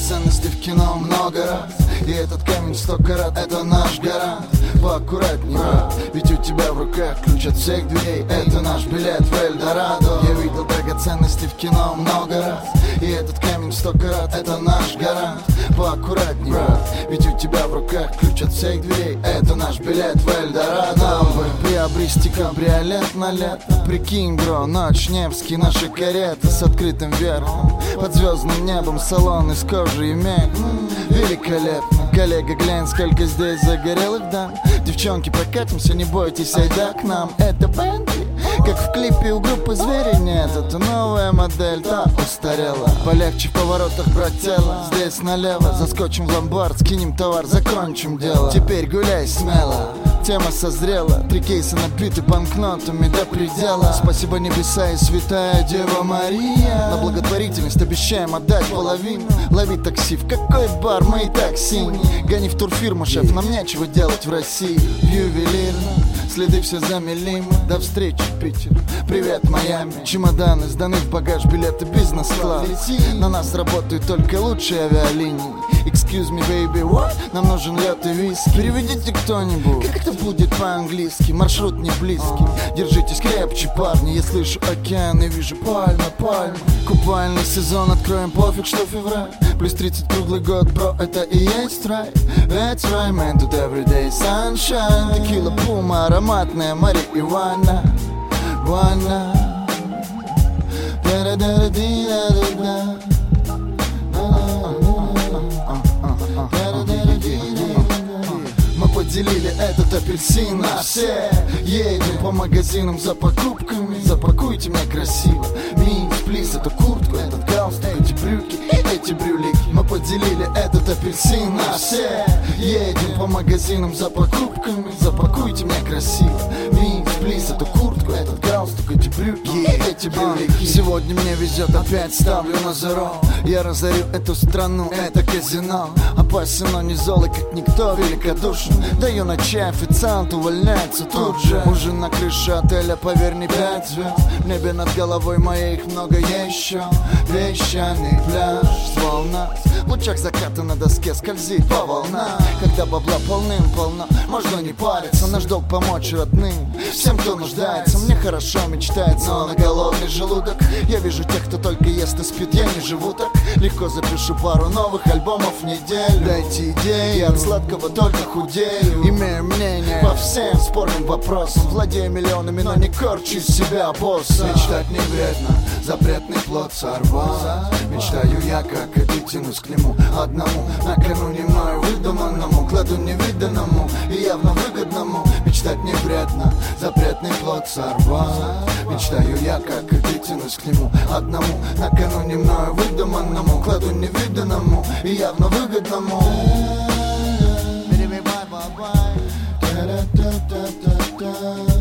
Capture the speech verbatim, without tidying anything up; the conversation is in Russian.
драгоценностей в кино много раз, и этот камень сто карат, это наш гарант. Поаккуратней, брат, ведь у тебя в руках ключ от всех дверей. Это наш билет в Эльдорадо. Я видел драгоценности в кино много раз, и этот камень сто карат, это наш гарант. Поаккуратней, брат, ведь у тебя в руках ключ от всех дверей. Это наш билет в Эльдорадо. Нам бы приобрести кабриолет на лето. Прикинь, бро, ночь, Невский, наши кареты с открытым верхом, под звездным небом салон из кожи и меха. Великолепно, коллега, глянь, сколько здесь загорелых дам. Девчонки, прокатимся, не бойтесь, айда к нам. Это Бентли, как в клипе у группы Звери. Нет, это новая модель, та устарела. Полегче в поворотах, брать тело. Здесь налево, заскочим в ломбард, скинем товар, закончим дело. Теперь гуляй смело, тема созрела. Три кейса набиты банкнотами до предела. Спасибо небеса и святая Дева Мария. На благотворительность обещаем отдать половину. Лови такси, в какой бар, мы и так синие. Гони в турфирму, шеф, нам нечего делать в России. Ювелирно, следы все замели мы. До встречи, Питер, привет, Майами. Чемоданы сданы в багаж, билеты бизнес-класс. На нас работают только лучшие авиалинии. Excuse me, baby, what? Нам нужен лед и виски. Переведите кто-нибудь, как это будет по-английски? Маршрут не близкий, держитесь крепче, парни. Я слышу океан и вижу пальмы, пальмы. Купальный сезон откроем, пофиг, что февраль. Плюс тридцать круглый год, бро, это и есть рай. That's right, man, тут everyday sunshine. Текила, пума, ароматная марихуана. Ванна. Да-да-да-да-да-да-да. Мы поделили этот апельсин на все. Едем по магазинам за покупками. Запакуйте меня красиво. Микс, плиз, эту куртку, этот галстук, эти брюки и эти брюлики. Мы поделили этот апельсин на все. Едем по магазинам за покупками. Запакуйте меня красиво. Микс, плиз, эту куртку, этот галстук, эти брюки и эти брюлики. Сегодня мне везет, опять ставлю на зеро. Я разорю эту страну, это казино. Опасен, но не злой, как никто, великодушен. Даю на чай, официант увольняется тут же. Ужин на крыше отеля, поверь, не пять звезд. В небе над головой моей их много еще. Песчаный пляж, волна. В лучах заката на доске скользит по волнам. Когда бабла полным-полно, можно не париться. Наш долг помочь родным, всем, кто нуждается. Мне хорошо мечтается, но на голодный желудок. Я вижу тех, кто только ест и спит, я не живу так. Легко запишу пару новых альбомов в неделю. Дайте идеи, я от сладкого только худею. Имею мнение по всем спорным вопросам. Владею миллионами, но не корчу из себя босса. Мечтать не вредно, запретный плод сорвал. Мечтаю я, как иду, тянусь к нему одному. Накануне мною выдуманному, кладу невиданному и явно выгодному. Мечтать не вредно, запретный плод сорвал. Мечтаю я, как иду, тянусь к нему одному. Накануне мною выдуманному, кладу невиданному и явно выгодному. Da da da da da da.